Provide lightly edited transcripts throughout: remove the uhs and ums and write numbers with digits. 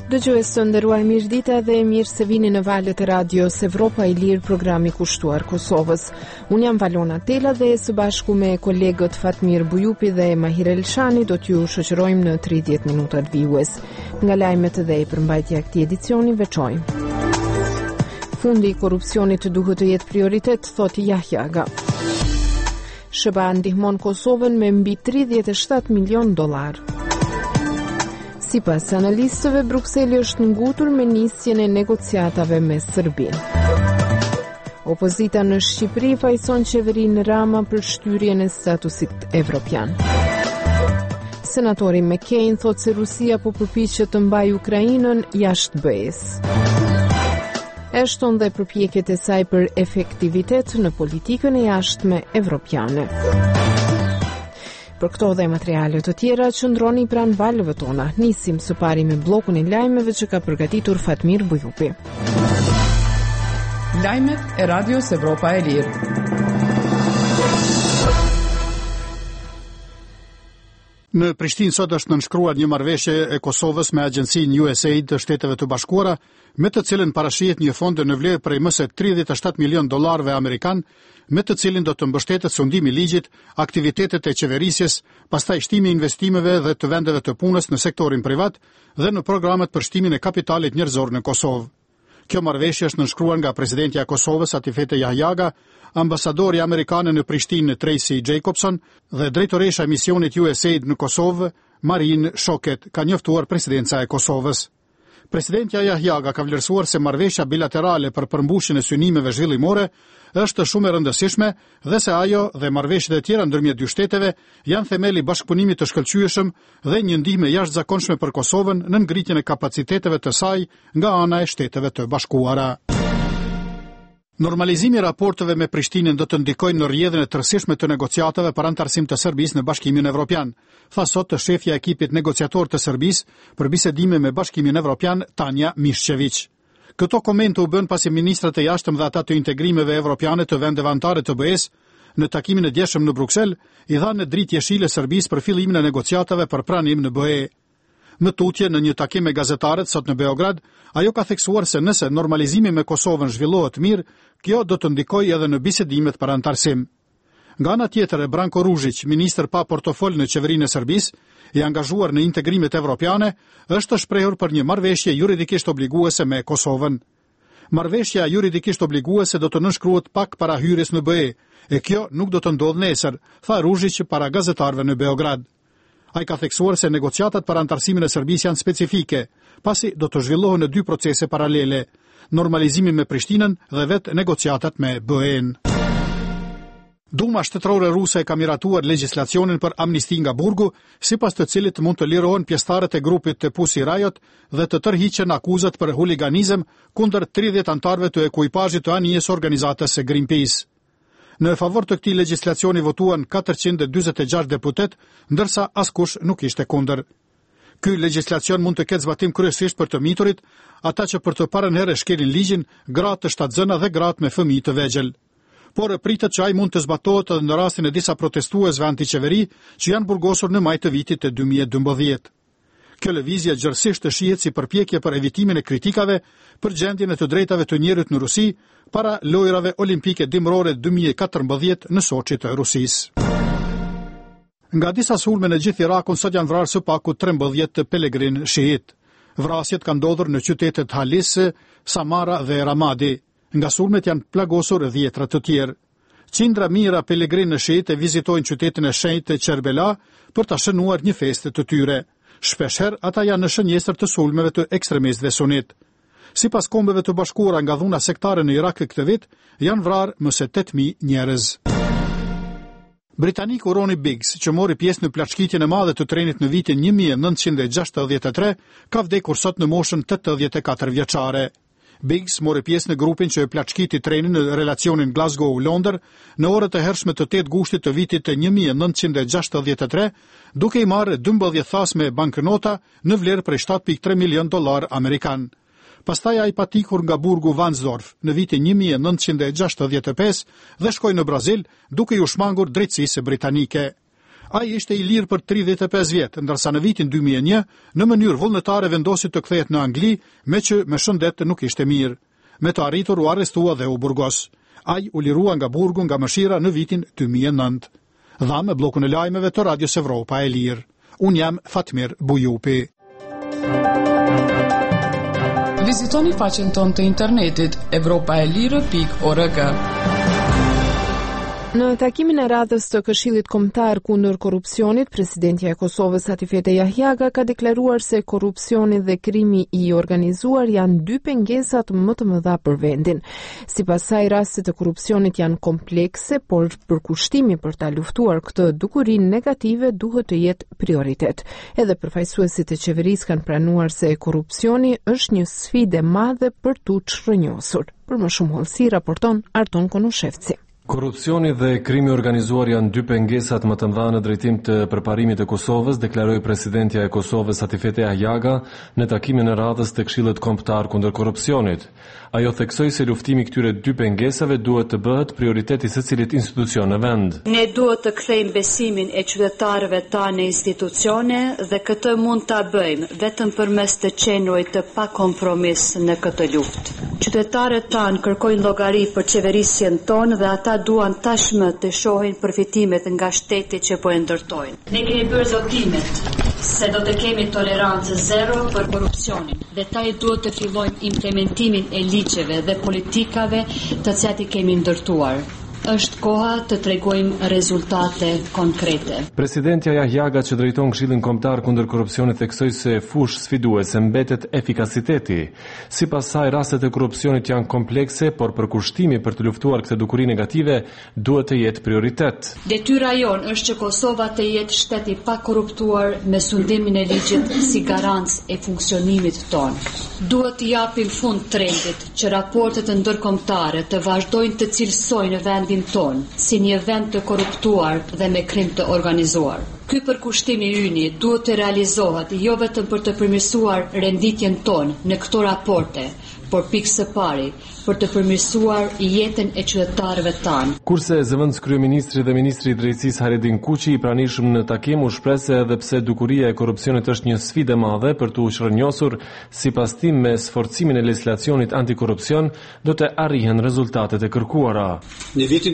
Dëgjues të nderuar, mirëdita dhe mirë se vini në valët e radios Evropa e Lirë, programi kushtuar Kosovës. Unë jam Valona Tela dhe së bashku me kolegët Fatmir Bujupi dhe Mahir Elshani do t'ju shoqërojmë në 30 minutat vijues. Nga lajmet dhe përmbajtja e këtij edicioni veçojmë. Fundi i korrupsionit duhet të jetë prioritet, thotë Yahyaga. SBA ndihmon Kosovën me mbi $37 milion. Sipas analistëve, Brukseli është ngutur me nisjen e negociatave me Serbinë. Opozita në Shqipëri fajson qeverinë Rama për shtyrjen e statusit evropian. Senatori McCain thotë se Rusia po përpiqet të mbajë Ukrainën jashtë BE-s. Ashton dhe përpjekjet e saj për efektivitet në politikën e jashtme evropiane. Për këto dhe materiale të tjera, qëndroni pranë valëve tona. Nisim së pari me bllokun e lajmeve që ka përgatitur Fatmir Bujupi. Lajmet e Radios Evropa e Lirë. Në Prishtinë sot është nënshkruar një marrëveshje e Kosovës me agjencinë USAID të Shteteve të Bashkuara, me të cilën parashihet një fond në vlerë prej më së $37 milion amerikan, me të cilin do të mbështetet sundimi i ligjit, aktivitetet e qeverisjes, pastaj shtimi i investimeve dhe të vendeve të punës në sektorin privat dhe në programet për shtimin e kapitalit njerëzor në Kosovë. Kjo marrëveshje është nënshkruar nga presidentja e Kosovës Atifete Yahyaga, ambasadori amerikan në Prishtinë Tracy Jacobson dhe drejtoresha e misionit USAID në Kosovë, Marin Shoket, ka njoftuar presidenca e Kosovës. Presidentja Yahyaga ka vlerësuar se marrëveshja bilaterale për përmbushjen e synimeve zhvillimore është shumë e rëndësishme dhe se ajo dhe marrëveshjet e tjera ndërmjet dy shteteve janë themeli i bashkëpunimit të shkëlqyeshëm dhe një ndihmë jashtëzakonshme për Kosovën në ngritjen e kapaciteteve të saj nga ana e Shteteve të Bashkuara. Normalizimi i raporteve me Prishtinën do të ndikojë në rrjedhën e tërësishme të negociatave për antarësim të Serbisë në Bashkimin Evropian, tha sot shefja e ekipit negociator të Serbisë për bisedime me Bashkimin Evropian, Tanja Mishçević. Këto komente u bën pasi ministrat e jashtëm dhe ata të integrimeve evropiane të vendeve anëtare të BE-s në takimin e djeshëm në Bruksel i dhanë dritë jeshile Serbisë për fillimin e negociatave për pranim në BE. Në tutje në një takim me gazetarët sot në Beograd, ajo ka theksuar se nëse normalizimi me Kosovën zhvillohet mirë, kjo do të ndikojë edhe në bisedimet për antarësim. Nga ana tjetër, Branko Ružić, ministër pa portofol në qeverinë e Serbisë, i angazhuar në integrimet evropiane, është shprehur për një marrëveshje juridikisht obliguese me Kosovën. Marrëveshja juridikisht obliguese do të nënshkruhet pak para hyrjes në BE, e kjo nuk do të ndodhë nesër, tha Ružić para gazetarëve në Beograd. Ai ka theksuar se negociatat për antarësimin e Serbisë janë specifike, pasi do të zhvillohen në dy procese paralele, normalizimi me Prishtinën dhe vetë negociatat me BE-n. Duma shtetërore ruse ka miratuar legjislacionin për amnisti nga burgu, sipas të cilit mund të lirohen pjesëtarët e grupit të Pussy Riot dhe të tërhiqen akuzat për huliganizëm kundër 30 anëtarëve të ekuipazhit të anijes organizatës së Greenpeace. Në favor të këtij legjislacioni votuan 446 deputet, ndërsa askush nuk ishte kundër. Ky legjislacion mund të ketë zbatim kryesisht për të miturit, ata që për të parën herë shkelin ligjin, gratë të shtatzëna dhe gratë me fëmijë të vegjël. Por pritet që ai mund të zbatohet edhe në rastin e disa protestuesve antiqeveri që janë burgosur në maj të vitit të 2012. Kjo lëvizje gjërësisht të shihet si përpjekje për evitimin e kritikave për gjendjen e të drejtave të njerit në Rusi para lojrave olimpike dimrore 2014 në Soçi të Rusisë. Nga disa sulme në gjithë Irakun sot janë vrarë së paku 13 pelegrin shiit. Vrasjet kanë ndodhur në qytetet Halis, Samara dhe Ramadi. Nga sulmet janë plagosur dhjetra të tjerë. Qindra mijëra pelegrinë shiite vizitojnë qytetin e shenjtë Kerbela për ta shënuar një festë të tyre. Shpeshherë ata janë në shënjestër të sulmeve të ekstremistëve sunit. Sipas Kombeve të Bashkuara, nga dhuna sektare në Irak këtë vit, janë vrarë më së 8000 njerëz. Britaniku Ronnie Biggs, që mori pjesë në plaçkitjen e madhe të trenit në vitin 1963, ka vdekur sot në moshën 84 vjeçare. Biggs mori pjesë në grupin që e plaçkiti trenin në relacionin Glasgow-Londër në orët e hershme të 8 gushtit të vitit të 1963, duke i marrë 12 thasme banknota në vlerë prej $7.3 milion amerikan. Pastaj ai patikur nga burgu Vansdorf në vitin 1965 dhe shkoi në Brazil duke u shmangur drejtësisë britanike. Ai ishte i lirë për 35 vjetë, ndërsa në vitin 2001, në mënyrë vullnetare vendosi të kthehet në Angli, me që me shëndet nuk ishte mirë. Me të arritur u arrestua dhe u burgos. Ai u lirua nga burgu nga mëshira në vitin 2009. Dha me bllokun e lajmeve të Radios Evropa e Lirë. Unë jam Fatmir Bujupi. Vizitoni faqen tonë të internetit evropaelire.org. Në takimin e radhës të Këshillit Kombëtar kundër korrupsionit, presidentja e Kosovës Satifete Jahjaga ka deklaruar se korrupsioni dhe krimi i organizuar janë dy pengesat më të mëdha për vendin. Sipas saj, rastet e korrupsionit janë komplekse, por përkushtimi për ta luftuar këtë dukuri negative duhet të jetë prioritet. Edhe përfaqësuesit e qeverisë kanë pranuar se korrupsioni është një sfidë e madhe për tu çrrënjosur. Për më shumë hollësi raporton Arton Konushevci. Korrupsioni dhe krimi organizuar janë dy pengesat më të mëdha në drejtim të përparimit të Kosovës, deklaroi presidentja e Kosovës Satifete Jahjaga në takimin e radhës të Këshillit Kombëtar kundër korrupsionit. Ajo theksoi se luftimi këtyre dy pengesave duhet të bëhet prioriteti i secilit institucion në vend. Ne duhet të kthejmë besimin e qytetarëve tanë në institucione dhe këtë mund ta bëjmë vetëm përmes të qenurit të pakompromis në këtë luftë. Qytetarët tanë kërkojnë llogari për qeverisjen tonë dhe ata duan tashmë të shohin përfitimet nga shteti që po e ndërtojnë. Ne kemi bërë zotimet se do të kemi tolerancë zero për korrupsionin. Dhe taj duhet të fillojmë implementimin e ligjeve dhe politikave të cilat i kemi ndërtuar. Është koha të tregojmë rezultate konkrete. Presidentja Jahjaga që drejton Këshillin Kombëtar kundër korrupsionit theksoi se fushë sfiduese mbetet efikasiteti. Sipas saj, rastet e korrupsionit janë komplekse, por përkushtimi për të luftuar këtë dukuri negative duhet të jetë prioritet. Detyra jonë është që Kosova të jetë shtet i pakorruptuar me sundimin e ligjit si garancë e funksionimit tonë. Duhet të japim fund trendit që raportet ndërkombëtare të vazhdojnë të cilësojnë vendin ton, si një vend të korruptuar dhe me krim të organizuar. Ky përkushtim i yni duhet të realizohet jo vetëm për të përmirësuar renditjen tonë në këto raporte, por pikë së pari për të përmirësuar jetën e qytetarëve tanë. Kurse zëvendës kryeministri dhe ministri i drejtësisë Haredin Kuqi i pranishëm në takim u shpreh se edhe pse dukuria e korrupsionit është një sfidë e madhe për të çrrënjosur, sipas tim me sforcimin e legjislacionit antikorrupsion do të arrihen rezultatet e kërkuara. Në vitin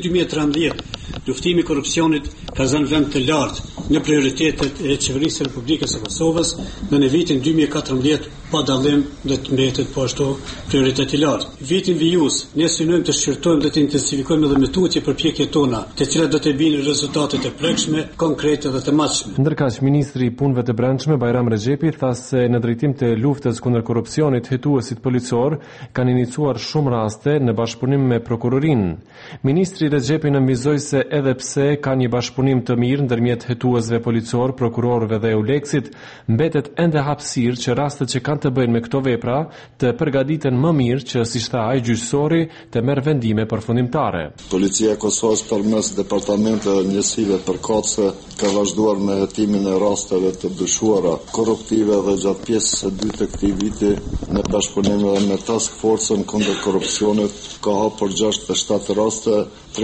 2013, luftimi i korrupsionit ka zënë vend të lartë në prioritetet e qeverisë së Republikës së Kosovës dhe në vitin 2014 pa dallim do të mbetet po ashtu prioritet i lartë. Vitin vijus, ne synojmë të shqyrtojmë dhe të intensifikojmë edhe me tutje përpjekjet tona, të cilat do të bijnë rezultatet e prekshme, konkrete dhe të mashme. Ndërkaq ministri i punëve të brendshme Bajram Rexhepi tha se në drejtim të luftës kundër korrupsionit hetuesit policor kanë iniciuar shumë raste në bashkëpunim me prokurorinë. Ministri Rexhepi nënvizoi se edhe pse ka një bashkëpunim të mirë ndërmjet hetuesve policor, prokurorëve dhe EULEX-it, mbetet ende hapësirë që rastet që kanë të bëjnë me këto vepra të përgatiten më mirë që si tha ai gjyqësori të merr vendime përfundimtare. Policia e Kosovës përmes departamenteve dhe njësive përkatëse ka vazhduar me hetimin e rasteve të dyshuara korruptive dhe gjatë pjesës së dytë të këtij viti në bashkëpunim me Task Force-ën kundër korrupsionit ka hapur 67 raste,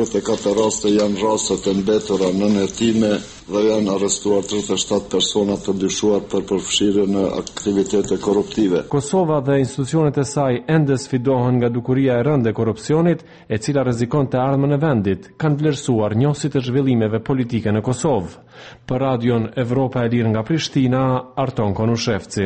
34 raste janë raste të mbetura në hetime dhe janë arrestuar 37 persona të dyshuar për përfshirje në aktivitete korruptive. Kosova dhe institucionet e saj ende sfidohen nga dukuria e rëndë e korrupsionit, e cila rrezikon të ardhmen e vendit, kanë vlerësuar njësit e zhvillimeve politike në Kosovë. Për Radion Evropa e Lirë nga Prishtina, Arton Konushevci.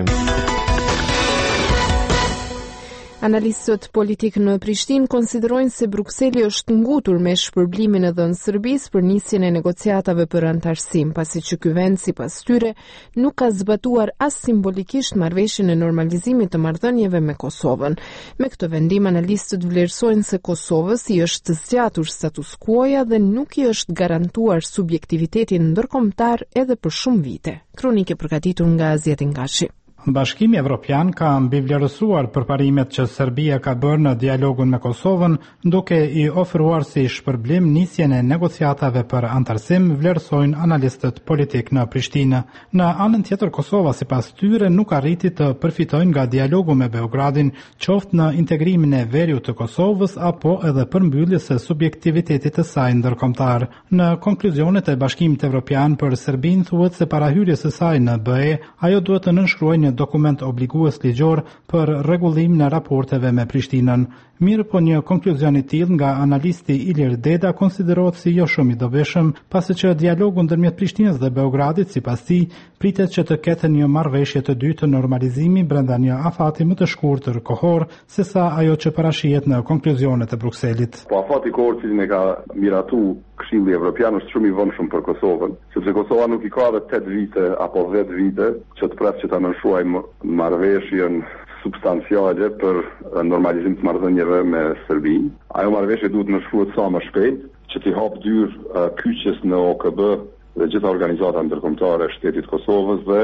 Analistët politik në Prishtinë konsiderojnë se Brukseli është ngutur me shpërblimin e dhënë Serbisë për nisjen e negociatave për antarësim, pasi që ky vend sipas tyre nuk ka zbatuar as simbolikisht marrëveshjen e normalizimit të marrëdhënieve me Kosovën. Me këtë vendim analistët vlerësojnë se Kosovës i është zgjatur status quo-ja dhe nuk i është garantuar subjektiviteti ndërkombëtar edhe për shumë vite. Kronikë përgatitur nga Azjetin Gashi. Bashkimi Evropian ka mbivlerësuar përparimet që Serbia ka bërë në dialogun me Kosovën, duke i ofruar si shpërblim nisjen e negociatave për antarësim, vlerësojnë analistët politik në Prishtinë. Në anën tjetër, Kosova sipas tyre nuk arriti të përfitojnë nga dialogu me Beogradin, qoftë në integrimin e veriut të Kosovës apo edhe përmbylljes së subjektivitetit të saj ndërkombëtar. Në konkluzionet e Bashkimit Evropian për Serbinë thuhet se para hyrjes së saj në BE, ajo duhet të nënshkruajë një dokument obligues ligjor për rregullim në raporteve me Prishtinën. Mirë po një konkluzion I tillë nga analisti Ilir Deda konsiderohet si jo shumë I dobishëm, pasi që dialogu ndërmjet Prishtinës dhe Beogradit sipas tij pritet që të ketë një marrëveshje të dytë të normalizimi brenda një afati më të shkurtër kohor sesa ajo që parashihet në konkluzionet e Brukselit. Po afati kohor cilin e ka miratu Këshilli Evropian është shumë I vonshëm për Kosovën, sepse Kosova nuk I ka edhe 8 vite apo 10 vite që të pret që ta nënshkruajë marrëveshjen substanciale për normalizim të marrëdhënieve me Serbinë. Ajo marrëveshje duhet nënshkruhet sa më shpejt, që t'i hap dyrë kyçjes në OKB dhe gjitha organizata ndërkombëtare shtetit Kosovës dhe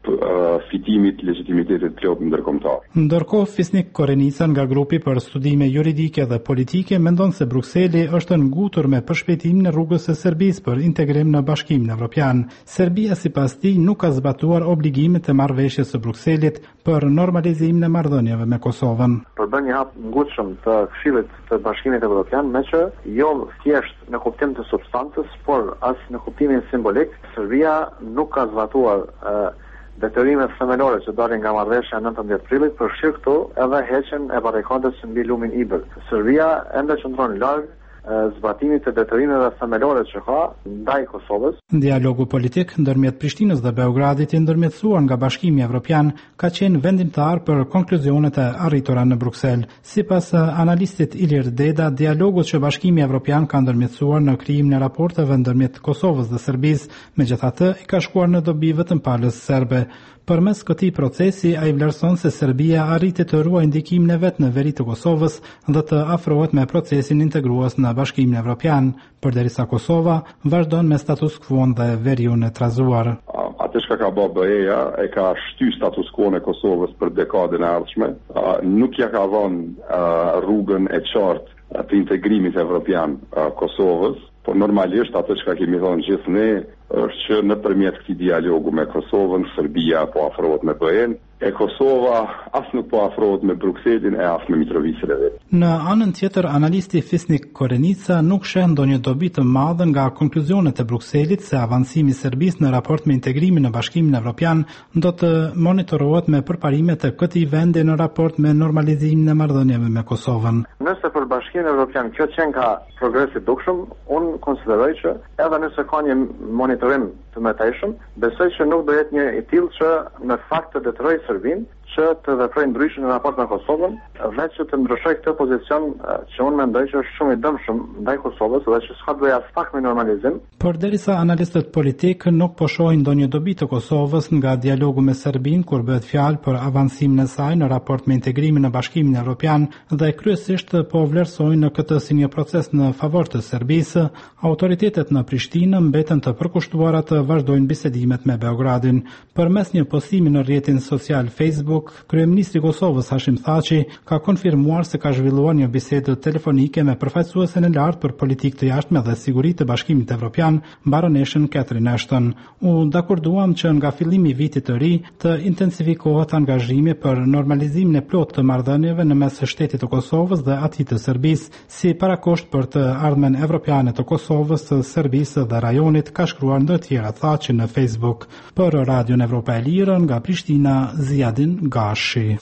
fitimit legitimitetit plot ndërkombëtar. Ndërkohë, Fisnik Korenica nga grupi për studime juridike dhe politike mendon se Brukseli është ngutur me përshpejtimin e rrugës së Serbisë për integrim në Bashkimin Evropian. Serbia sipas tij nuk ka zbatuar obligimet e marrëveshjes së Brukselit për normalizimin e marrëdhënieve me Kosovën. Përbën një hap ngutshëm të Këshillit të Bashkimit Evropian, me që jo thjesht në kuptim të substancës, por as në kuptimin simbolik, Serbia nuk ka zbatuar detyrimet themelore që dalin nga marrëveshja 19 prillit, përfshir këtu edhe heqjen e barrikadës mbi lumin Ibër. Serbia ende qëndron larg zbatimit të detyrimeve themelore që ka ndaj Kosovës. Dialogu politik ndërmjet Prishtinës dhe Beogradit I ndërmjetësuar nga Bashkimi Evropian ka qenë vendimtar për konkluzionet e arritura në Bruksel. Sipas analistit Ilir Deda, dialogu që Bashkimi Evropian ka ndërmjetësuar në krijimin e raporteve ndërmjet Kosovës dhe Serbisë, megjithatë I ka shkuar në dobi vetëm palës serbe. Përmes këtij procesi, ai vlerëson se Serbia arriti të ruajë ndikimin e vet në veri të Kosovës dhe të afrohet me procesin integrues në Bashkimin Evropian, përderisa Kosova vazhdon me status quo-n dhe veriun e trazuar. Atë çka ka bërë BE-ja e ka shty status quo-n e Kosovës për dekadën e ardhshme, nuk ja ka dhënë rrugën e qartë të integrimit evropian Kosovës, por normalisht atë çka kemi thënë gjithë ne është që nëpërmjet këtij dialogu me Kosovën, Serbia po afrohet me BE-n, e Kosova as nuk po afrohet me Brukselin e as me Mitrovicën e vet. Në anën tjetër, analisti Fisnik Korenica nuk sheh ndonjë dobi të madhe nga konkluzionet e Brukselit se avancimi I Serbisë në raport me integrimin në Bashkimin Evropian do të monitorohet me përparimet e këtij vendi në raport me normalizimin e marrëdhënieve me Kosovën. Nëse për Bashkimin Evropian kjo qenë ka progres I dukshëm, unë konsideroj që edhe nëse ka një monitorim të mëtejshëm, besoj që nuk do jetë një I tillë që në fakt të detyrojë Serbinë që të veprojë ndryshe në raport me Kosovën, dhe që të ndryshojë këtë pozicion që unë mendoj që është shumë I dëmshëm ndaj Kosovës dhe që s'ka të bëjë as pak me normalizim. Por derisa analistët politik nuk po shohin ndonjë dobi të Kosovës nga dialogu me Serbinë kur bëhet fjalë për avancimin e saj në raport me integrimin në Bashkimin Evropian dhe kryesisht po vlerësojnë në këtë si një proces në favor të Serbisë, autoritetet në Prishtinë mbeten të përkushtuara të vazhdojnë bisedimet me Beogradin. Përmes një postimi në rrjetin social Facebook, Kryeministri I Kosovës Hashim Thaçi ka konfirmuar se ka zhvilluar një bisedë telefonike me përfaqësuesen e lartë për politikë të jashtme dhe siguri të Bashkimit Evropian, baroneshën Catherine Ashton. U dakorduam që nga fillimi I vitit të ri të intensifikohet angazhimi për normalizimin e plotë të marrëdhënieve në mes shtetit të Kosovës dhe atij të Serbisë, si parakusht për të ardhmen evropiane të Kosovës, të Serbisë dhe rajonit, ka shkruar ndër të tjera Thaçi në Facebook. Për Radion Evropa e Lirë nga Prishtina, Ziadin Gashi.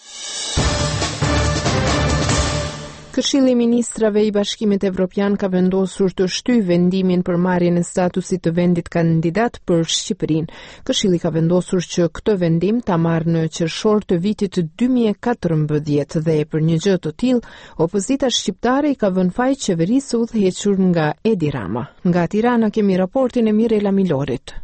Këshilli I Ministrave I Bashkimit Evropian ka vendosur të shtyjë vendimin për marrjen e statusit të vendit kandidat për Shqipërinë. Këshilli ka vendosur që këtë vendim ta marrë në qershor të vitit 2014 dhe për një gjë të tillë, opozita shqiptare I ka vënë faj qeverisë udhëhequr nga Edi Rama. Nga Tirana kemi raportin e Mirela Milorit.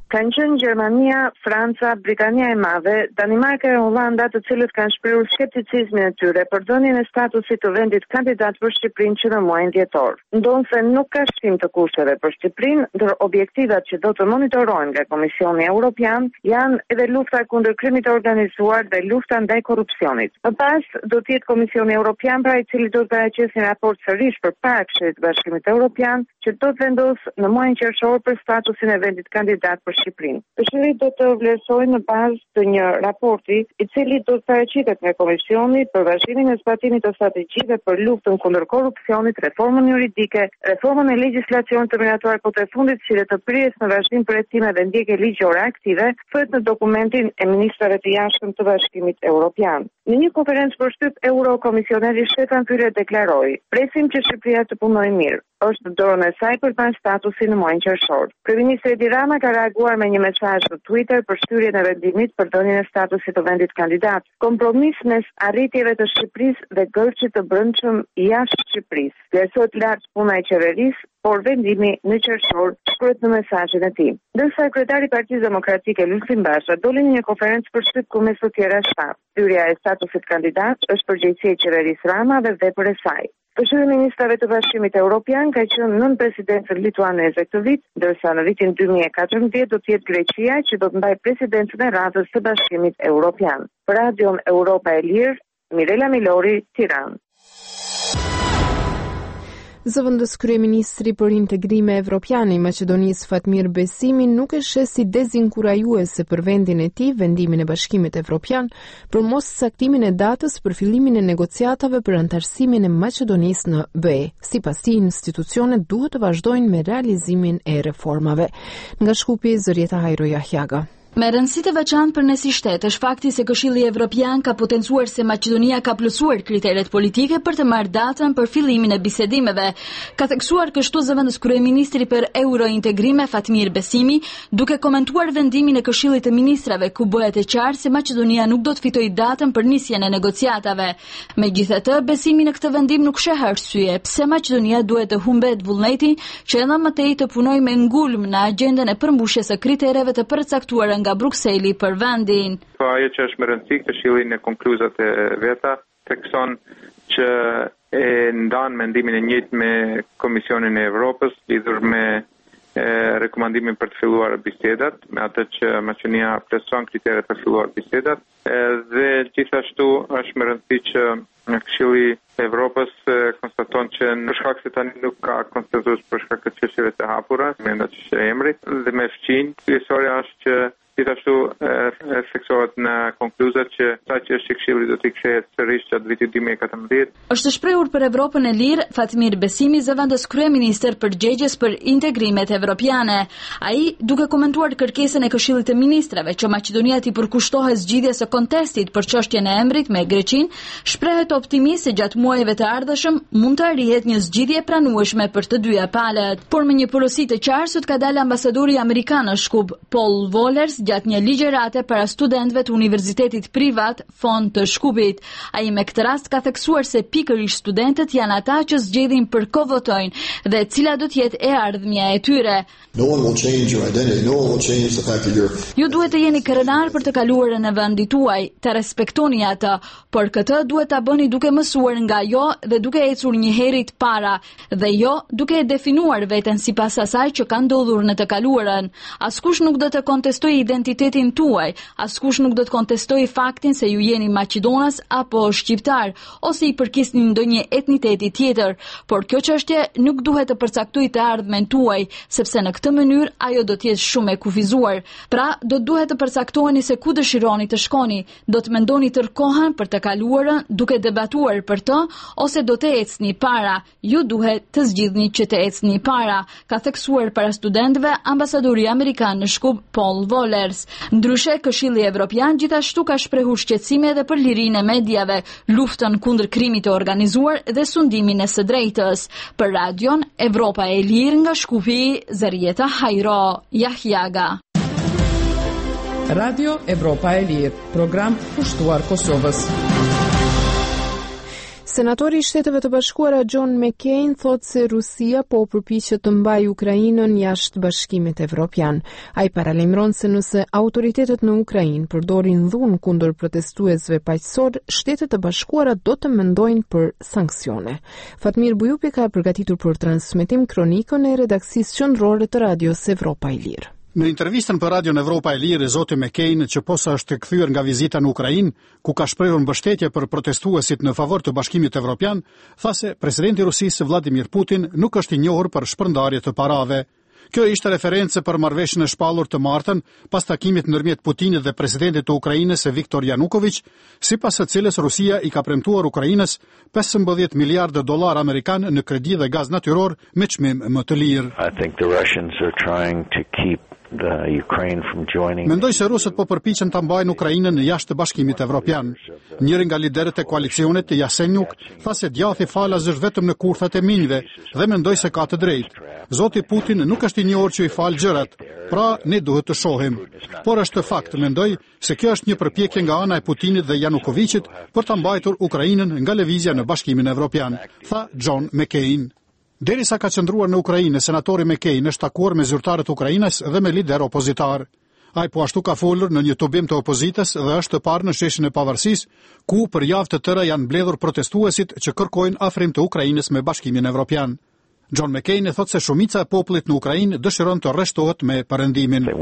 kanë qenë Gjermania, Franca, Britania e Madhe, Danimarka e Holanda, të cilët kanë shprehur skepticizmin e tyre për dhënien e statusit të vendit kandidat për Shqipërinë që në muajin dhjetor. Ndonse nuk ka shtim të kushteve për Shqipërinë, ndër objektivat që do të monitorohen nga Komisioni Evropian janë edhe lufta kundër krimit të organizuar dhe lufta ndaj korrupsionit. Më pas do të jetë Komisioni Evropian pra i cili do të paraqesë një raport sërish përpara Këshillit të Bashkimit Evropian që do të vendosë në muajin qershor për statusin e vendit kandidat për Shqipërinë. Këshilli do të vlerësojë në bazë të një raporti i cili do të paraqitet nga Komisioni për vazhdimin e zbatimit të strategjive për luftën kundër korrupsionit, reformën juridike, reformën e legjislacionit të miratuar po të fundit si dhe të prirjes në vazhdim për hetime dhe ndjekje ligjore aktive, thuhet në dokumentin e ministrave të jashtëm të Bashkimit Evropian. Në një konferencë për shtyp Eurokomisioneri Stefan Füle deklaroi: "Presim që Shqipëria të punojë mirë. Është dorën e saj për të marrë statusin në muajin qershor." Kryeministri Edi Rama ka reaguar me një mesazh në Twitter për shtyrjen e vendimit për dhënien e statusit të vendit kandidat. Kompromis mes arritjeve të Shqipërisë dhe gërçit të brendshëm jashtë Shqipërisë. Vlerësohet lart puna e qeverisë, por vendimi në qershor, shkruhet në mesazhin e tij. Ndërsa kryetari i Partisë Demokratike Lulzim Basha doli në një konferencë për shtyp ku mes të tjera shtat: "Hyrja e statusit kandidat është përgjegjësi e qeverisë Rama dhe vepër e saj." Këshilli i Ministrave të Bashkimit Evropian ka qenë nën presidencën lituaneze këtë vit, ndërsa në vitin 2014 do të jetë Greqia që do të mbajë presidencën e radhës së Bashkimit Evropian. Për Radion Europa e Lirë, Mirela Milori, Tiranë. Zëvendës kryeministri për integrime evropian i Maqedonisë Fatmir Besimi nuk e sheh si dezinkurajuese për vendin e tij vendimin e Bashkimit Evropian për mos saktimin e datës për fillimin e negociatave për antarësimin e Maqedonisë në BE. Sipas tij, institucionet duhet të vazhdojnë me realizimin e reformave. Nga Shkupi, Zërieta Hajro Jahjaga. Me rëndësi të veçantë për ne si shtet është fakti se Këshilli Evropian ka potencuar se Maqedonia ka plotësuar kriteret politike për të marrë datën për fillimin e bisedimeve. Ka theksuar kështu zëvendës kryeministri për eurointegrime Fatmir Besimi, duke komentuar vendimin e Këshillit të Ministrave ku bëhet e qartë se Maqedonia nuk do të fitojë datën për nisjen e negociatave. Megjithatë, Besimi në këtë vendim nuk sheh arsye pse Maqedonia duhet të humbet vullnetin që edhe më tej të punojë me ngulm në agjendën e përmbushjes së kritereve të përcaktuara nga Brukseli për vendin. Ajo që është më rëndësi Këshilli në konkluzat e veta thekson që e ndan mendimin e njëjtë me Komisionin e Evropës lidhur me rekomandimin për të filluar bisedat, me atë që Maqedonia plotëson kriteret për të filluar bisedat, dhe gjithashtu është më rëndësi që Këshilli i Evropës konstaton që në shkak se tani nuk ka konsensus për shkak të çështjeve të hapura, me nda çështja e emrit dhe me fqinj, kryesorja është që gjithashtu theksohet në konkluzat që sa që është Këshilli do të kthehet sërish gjatë vitit 2014. Është shprehur për Evropën e Lirë Fatmir Besimi, zëvendës kryeministër përgjegjës për integrimet evropiane. Ai, duke komentuar kërkesën e Këshillit të Ministrave që Maqedonia t'i përkushtohet zgjidhjes së kontestit për çështjen e emrit me Greqinë, shprehet optimist se gjatë muajve të ardhshëm mund të arrihet një zgjidhje pranueshme për të dyja palët. Por me një porosi të qartë sot ka dalë ambasadori amerikan në Shkup Paul Wollers gjatë një ligjërate para studentëve të Universitetit Privat Fond të Shkupit. Ai me këtë rast ka theksuar se pikërisht studentët janë ata që zgjedhin për ko votojnë dhe cila do të jetë e ardhmja e tyre. Ju duhet të jeni krenar për të kaluarën e vendit tuaj, të respektoni atë, por këtë duhet ta bëni duke mësuar nga jo dhe duke ecur një herit para, dhe jo duke e definuar veten sipas asaj që ka ndodhur në të kaluarën. Askush nuk do të kontestojë identitetin tuaj, askush nuk do të kontestojë faktin se ju jeni maqedonas apo shqiptar, ose i përkisni ndonjë etniteti tjetër, por kjo çështje nuk duhet të përcaktojë të ardhmen tuaj, sepse në këtë mënyrë ajo do të jetë shumë e kufizuar. Pra, do duhet të përcaktoheni se ku dëshironi të shkoni, do të mendoni tërë kohën për të kaluarën duke debatuar për të, ose do të ecni para. Ju duhet të zgjidhni që të ecni para, ka theksuar para studentëve ambasadori amerikan në Shkup Paul Wollers. Ndryshe, Këshilli Evropian gjithashtu ka shprehur shqetësime edhe për lirinë e mediave, luftën kundër krimit të organizuar dhe sundimin e së drejtës. Për Radion Europa e Lirë nga Shkupi, Zërieta Hajro Jahjaga. Radio Evropa e Lirë, program pushtuar Kosovës. Senatori i Shteteve të Bashkuara John McCain thotë se Rusia po përpiqet të mbajë Ukrainën jashtë Bashkimit Evropian. Ai paralajmëron se nëse autoritetet në Ukrainë përdorin dhunë kundër protestuesve paqësor, Shtetet e Bashkuara do të mendojnë për sanksione. Fatmir Bujupi ka përgatitur për transmetim kronikën e redaksisë qendrore të Radios Evropa e Lirë. Në intervistën për Radion Evropa e Lirë, zoti McCain, që posa është kthyer nga vizita në Ukrainë, ku ka shprehur mbështetje për protestuesit në favor të Bashkimit Evropian, tha se presidenti i Rusisë Vladimir Putin nuk është i njohur për shpërndarje të parave. Kjo ishte referencë për marrëveshjen e shpallur të martën pas takimit ndërmjet Putinit dhe presidentit të Ukrainës Viktor Yanukovych, sipas së cilës Rusia i ka premtuar Ukrainës 15 miliardë dollar amerikan në kredi dhe gaz natyror me çmim më të lirë. Mendoj se rusët po përpiqen ta mbajnë Ukrainën jashtë Bashkimit Evropian. Njëri nga liderët e koalicionit, Yasenyuk, tha se djathi falas është vetëm në kurthat e minjve dhe mendoj se ka të drejtë. Zoti Putin nuk është i njohur që i fal gjërat, pra ne duhet të shohim. Por është fakt, mendoj se kjo është një përpjekje nga ana e Putinit dhe Yanukovychit për ta mbajtur Ukrainën nga lëvizja në Bashkimin Evropian, tha John McCain. Derisa ka qëndruar në Ukrainë, senatori McCain është takuar me zyrtarët e Ukrainës dhe me lider opozitar. Ai po ashtu ka folur në një tubim të opozitës dhe është të parë në sheshin e Pavarësisë, ku për javë të tëra janë mbledhur protestuesit që kërkojnë afrim të Ukrainës me Bashkimin Evropian. John McCain e thotë se shumica e popullit në Ukrainë dëshiron të rreshtohet me perëndimin.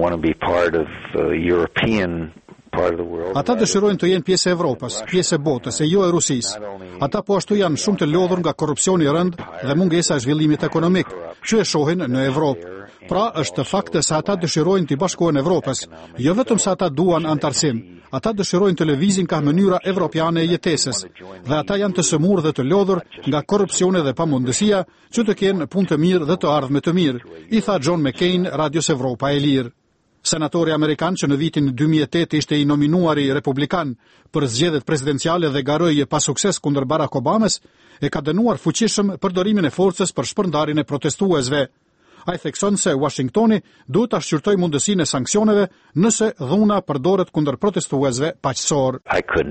Ata dëshirojnë të jenë pjesë e Evropës, pjesë e botës, e jo e Rusisë. Ata po ashtu janë shumë të lodhur nga korrupsioni i rënd dhe mungesa e zhvillimit ekonomik, që e shohin në Evropë. Pra, është fakt se ata dëshirojnë të bashkohen Evropës, jo vetëm se ata duan antarësim. Ata dëshirojnë të lëvizin ka mënyra evropiane e jetesës, dhe ata janë të sëmurë dhe të lodhur nga korrupsioni dhe pamundësia që të kenë punë të mirë dhe të ardhme të mirë, i tha John McCain, Radios Evropa e Lirë. Senatori amerikan që në vitin 2008 ishte i nominuari republikan për zgjedhjet presidenciale dhe garoi pa sukses kundër Barack Obamas, e ka dënuar fuqishëm përdorimin e forcës për shpërndarjen e protestuesve. Ai thekson se Washingtoni duhet ta shqyrtojë mundësinë e sanksioneve nëse dhuna përdoret kundër protestuesve paqësor.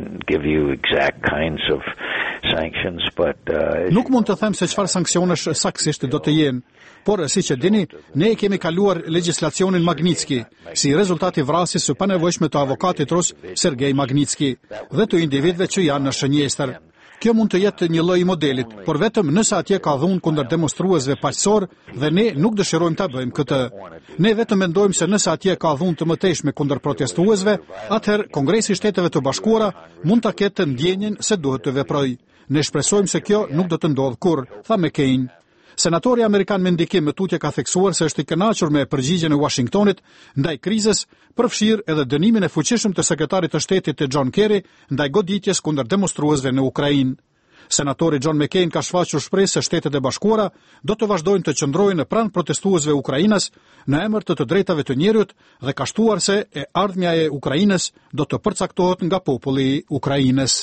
Nuk mund të them se çfarë sanksionesh saktësisht do të jenë, por siç e dini, ne kemi kaluar legjislacionin Magnitsky, si rezultat i vrasjes së panevojshme të avokatit rus Sergej Magnitsky dhe të individëve që janë në shënjestër. Kjo mund të jetë një lloj modelit, por vetëm nëse atje ka dhunë kundër demonstruesve paqësor dhe ne nuk dëshirojmë ta bëjmë këtë. Ne vetëm mendojmë se nëse atje ka dhunë të mëtejshme kundër protestuesve, atëherë Kongresi i Shteteve të Bashkuara mund ta ketë ndjenjen se duhet të veprojë. Ne shpresojmë se kjo nuk do të ndodhë kurrë, tha McCain. Senatori amerikan me ndikim më tutje ka theksuar se është i kënaqur me përgjigjen e Washingtonit ndaj krizës, përfshirë edhe dënimin e fuqishëm të sekretarit të shtetit të John Kerry ndaj goditjes kundër demonstruesve në Ukrainë. Senatori John McCain ka shfaqur shpresë se Shtetet e Bashkuara do të vazhdojnë të qëndrojnë pranë protestuesve ukrainas në emër të drejtave të njerëzit dhe ka shtuar se e ardhmja e Ukrainës do të përcaktohet nga populli i Ukrainës.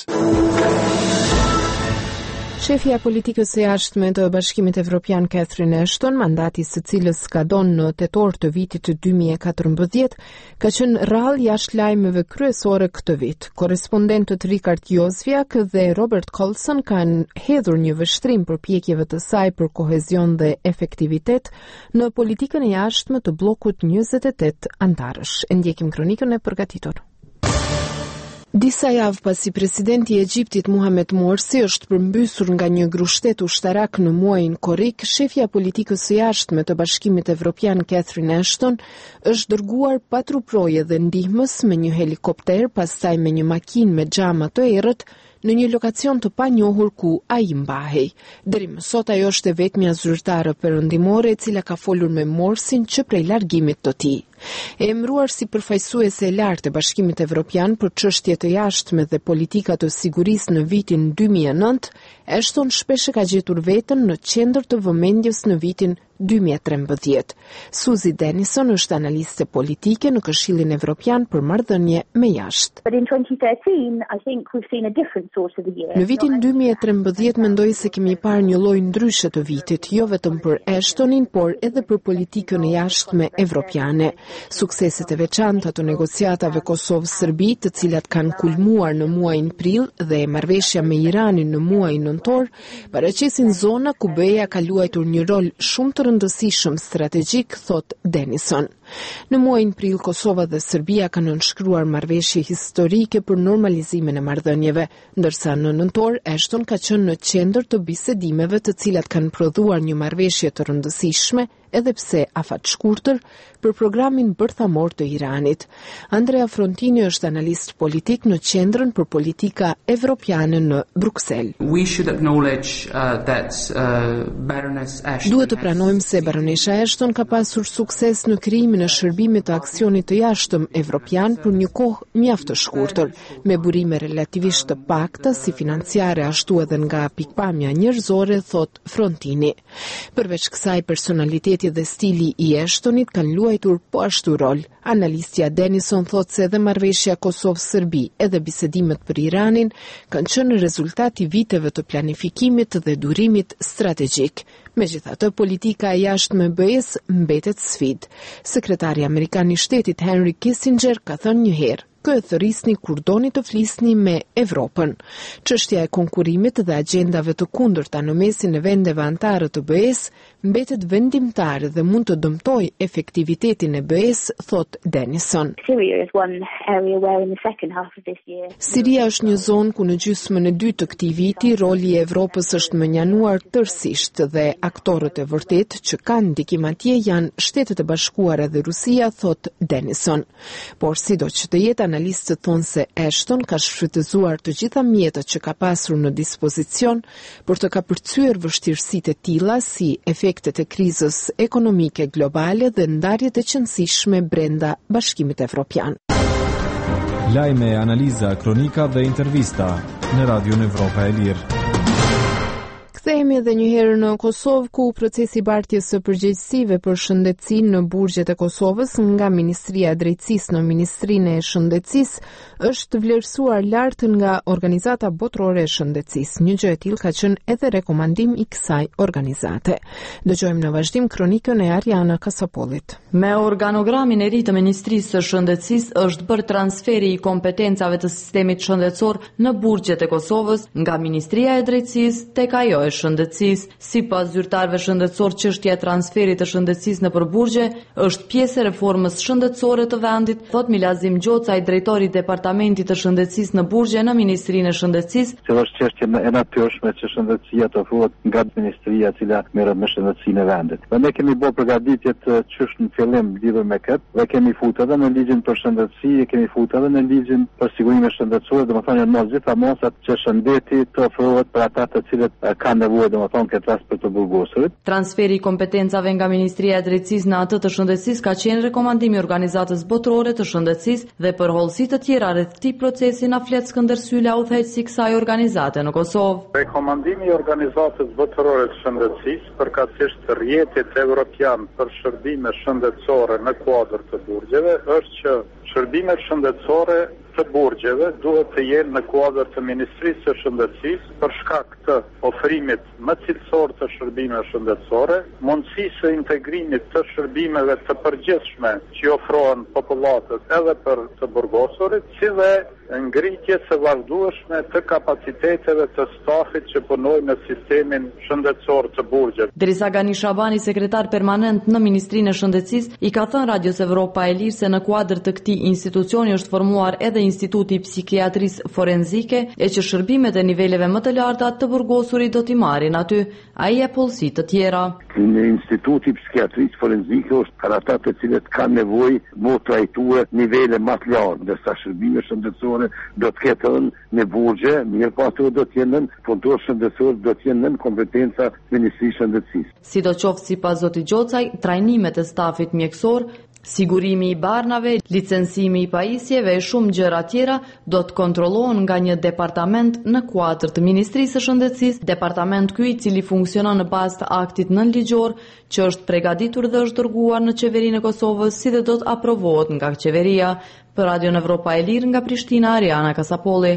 Shefja politikës së jashtme të Bashkimit Evropian Catherine Ashton, mandati së cilës ka dhënë në tetor të vitit 2014, ka qenë rrallë jashtë lajmeve kryesore këtë vit. Korrespondentët Richard Jozwiak dhe Robert Colson kanë hedhur një vështrim përpjekjeve të saj për kohezion dhe efektivitet në politikën e jashtme të bllokut 28 antarësh. E ndjekim kronikën e përgatitur. Disa javë pasi presidenti i Egjiptit Mohamed Morsi është përmbysur nga një grushtet ushtarak në muajin korrik, shefja politikës së jashtme të Bashkimit Evropian Catherine Ashton është dërguar pa truproje dhe ndihmës me një helikopter, pastaj me një makinë me xhama të errët në një lokacion të panjohur ku ai mbahej. Deri më sot ajo është e vetmja zyrtare perëndimore e cila ka folur me Morsin që prej largimit të tij. E emëruar si përfaqësuese e lartë e Bashkimit Evropian për çështje të jashtme dhe politika të sigurisë në vitin 2009, Ashton shpesh ka gjetur veten në qendër të vëmendjes në vitin 2013. Suzy Denison është analiste politike në Këshillin Evropian për marrëdhënie me jashtë. Në vitin 2013 mendoj se kemi parë një lloj ndryshe të vitit, jo vetëm për Ashtonin, por edhe për politikën e jashtme evropiane. Sukseset e veçanta të negociatave Kosovë-Serbi, të cilat kanë kulmuar në muajin prill dhe marrëveshja me Iranin në muajin nëntor, paraqesin zona ku BE-ja ka luajtur një rol shumë të rëndësishëm strategjik, thot Denison. Në muajin prill Kosova dhe Serbia kanë nënshkruar marrëveshje historike për normalizimin e marrëdhënieve, ndërsa në nëntor Ashton ka qenë në qendër të bisedimeve të cilat kanë prodhuar një marrëveshje të rëndësishme, edhe pse afat shkurtër, për programin bërthamor të Iranit. Andrea Frontini është analist politik në Qendrën për Politika Evropiane në Bruksel. Duhet të pranojmë se baronesha Ashton ka pasur sukses në krijimin e shërbimit të aksionit të jashtëm evropian për një kohë mjaft të shkurtër, me burime relativisht të pakta si financiare ashtu edhe nga pikpamja njerëzore, thot Frontini. Përveç kësaj, personaliteti dhe stili i Ashtonit kanë luajtur po ashtu rol. Analistja Denison thot se edhe marrëveshja Kosovë-Serbi edhe bisedimet për Iranin kanë qenë rezultati viteve të planifikimit dhe durimit strategjik. Megjithatë, politika e jashtme e BE-s mbetet sfidë. Sekretari amerikan i shtetit Henry Kissinger ka thënë një herë: "Kë e thërrisni kur doni të flisni me Evropën." Çështja e konkurimit dhe agjendave të kundërta në mesin e vendeve anëtare të BE-s mbetet vendimtare dhe mund të dëmtojë efektivitetin e BE-s, thot Denison. Siria është një zonë ku në gjysmën e dytë të këtij viti roli i Evropës është menjanuar tërësisht dhe aktorët e vërtet që kanë ndikim atje janë Shtetet e Bashkuara dhe Rusia, thot Denison. Por sidoqë të jetë, analistët thonë se Ashton ka shfrytëzuar të gjitha mjetet që ka pasur në dispozicion për të kapërcyer vështirësitë e tilla si efektet e krizës ekonomike globale dhe ndarjet e qëndësishme brenda Bashkimit Evropian. Lajme, analiza, kronika dhe intervista në Radion Evropa e Lirë. Kthehemi edhe një herë në Kosovë, ku procesi i bartjes së përgjegjësive për shëndetësinë në burgjet e Kosovës nga Ministria e Drejtësisë në Ministrinë e Shëndetësisë është vlerësuar lart nga Organizata Botërore e Shëndetësisë. Një gjë e tillë ka qenë edhe rekomandim i kësaj organizate. Dëgjojmë në vazhdim kronikën e Ariana Kasapollit. Me organogramin e ri të Ministrisë së Shëndetësisë është bërë transferi i kompetencave të sistemit shëndetësor në burgjet e Kosovës nga Ministria e Drejtësisë tek ajo e shëndetësisë. Sipas zyrtarëve shëndetësor, çështja e transferit të shëndetësisë në përburgje është pjesë e reformës shëndetësore të vendit, thot Milazim Gjoca, drejtori i Departamentit të Shëndetësisë në Burgje në Ministrinë e Shëndetësisë. Që është çështje e natyrshme që shëndetësia të ofrohet nga ministria e cila merret me shëndetësinë e vendit. Dhe ne kemi bërë përgatitjet çështë në fillim lidhur me këtë, dhe kemi futur edhe në ligjin për shëndetësi, kemi futur edhe në ligjin për sigurimin shëndetësor, domethënë në gjitha mosat që shëndeti të ofrohet për ata të cilët kanë nevojë domethënë këtë rast për të burgosurit. Transferi i kompetencave nga Ministria e Drejtësisë në atë të shëndetësisë ka qenë rekomandimi i Organizatës Botërore të Shëndetësisë dhe për hollësi të tjera rreth këtij procesi na flet Skënder Syla, udhëheqësi i kësaj organizate në Kosovë. Rekomandimi i Organizatës Botërore të Shëndetësisë përkatësisht rrjetit evropian për shërbime shëndetësore në kuadër të burgjeve është që shërbimet shëndetësore të burgjeve duhet të jenë në kuadër të Ministrisë së Shëndetësisë për shkak të ofrimit më cilësor të shërbimeve shëndetësore, mundësisë së integrimit të shërbimeve të përgjithshme që ofrohen popullatës edhe për të burgosurit, si dhe ngritje së vazhdueshme të kapaciteteve të stafit që punojnë në sistemin shëndetësor të burgjeve. Derisa Gani Shabani, sekretar permanent në Ministrinë e Shëndetësisë, i ka thënë Radios Evropa e Lirë se në kuadër të këtij institucioni është formuar edhe Instituti i Psikiatrisë Forenzike, e që shërbimet e niveleve më të larta të burgosurit do t'i marrin aty. Ai e pollësi të tjera. Në Instituti i Psikiatrisë Forenzike është për ata të cilët kanë nevojë më trajtue nivele më të larta, ndërsa shërbimet shëndetësore do të ketë në burgje, mirë po ato do të jenë punëtor shëndetësor, do të jenë në kompetenca Ministrisë së Shëndetësisë. Sidoqoftë, sipas zotit Gjocaj, trajnimet e stafit mjekësor Sigurimi i barnave, licencimi i pajisjeve e shumë gjëra tjera do të kontrollohen nga një departament në kuadër të Ministrisë së Shëndetësisë, departament ky i cili funksionon në bazë të aktit nënligjor që është përgatitur dhe është dërguar në qeverinë e Kosovës, si dhe do të aprovohet nga qeveria. Për Radio Evropa e Lirë nga Prishtina, Ariana Kasapolli.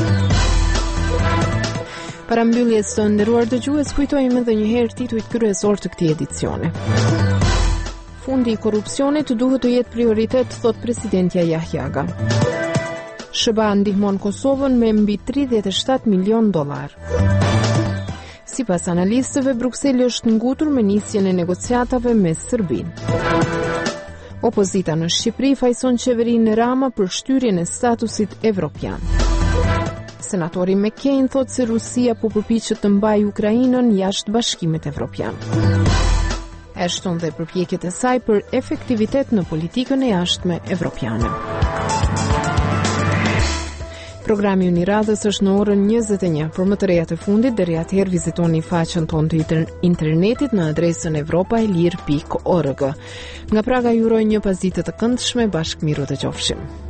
Para mbylljes së nderuar dëgjues, kujtojmë edhe një herë titujt kryesor të këtij edicioni. Fundi i korrupsionit duhet të jetë prioritet, thot presidentja Jahjaga. SBA ndihmon Kosovën me mbi 37 milion dollar. Sipas analistëve, Brukseli është ngutur me nisjen e negociatave me Serbinë. Opozita në Shqipëri fajson qeverinë Rama për shtyrjen e statusit evropian. Senatori McCain thot se Rusia po përpiqet të mbajë Ukrainën jashtë Bashkimit Evropian. Ashton dhe përpjekjet e saj për efektivitet në politikën e jashtme evropiane. Programi i radhës është në orën 21. Për më të rejat e fundit, deri atëherë vizitoni faqen tonë të internetit në adresën evropaelir.org. Nga Praga ju uroj një pasditë të këndshme, bashkë miru të qofshim.